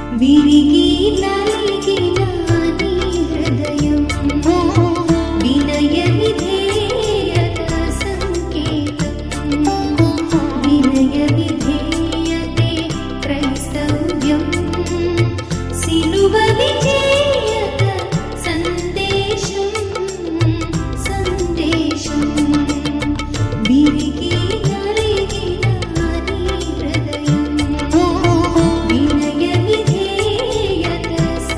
విరిగి నలిగిన నీ హృదయం వినయ విధేయత సంకేతం వినయ విధేయతే క్రైస్తవ్యం సిలువ విజేయత సందేశం సందేశం విరిగి నలిగిన నీ హృదయం వినయ విధేయత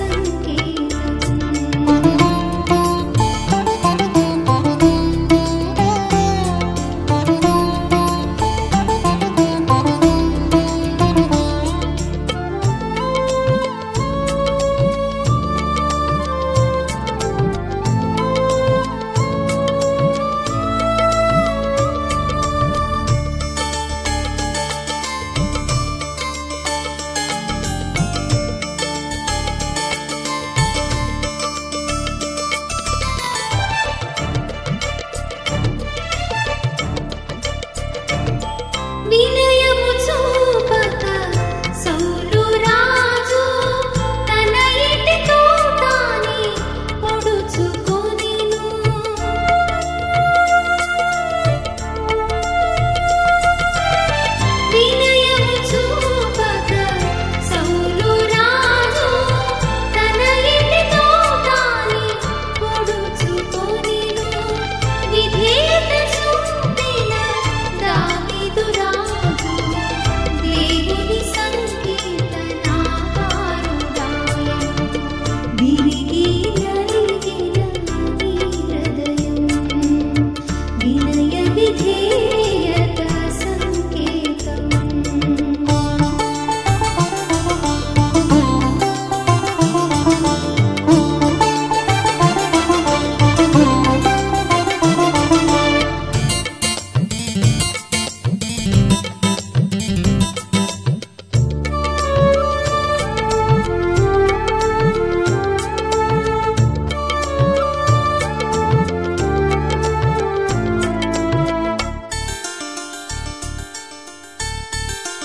వినయము చూపక సౌలు రాజు తన ఇంటితో తానే పొడుచుకొనెను వినయము చూపక సౌలు రాజు తన ఇంటితో తానే పొడుచుకొనెను విధేయత చూపిన దావీదు రాజు దేవుని సంకీర్తనాకారుడాయెను విరిగి నలిగిన నీ హృదయం వినయ విధేయత సంకేతం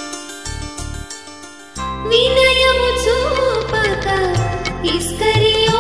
వినయము చూపక ఇస్కరియోతు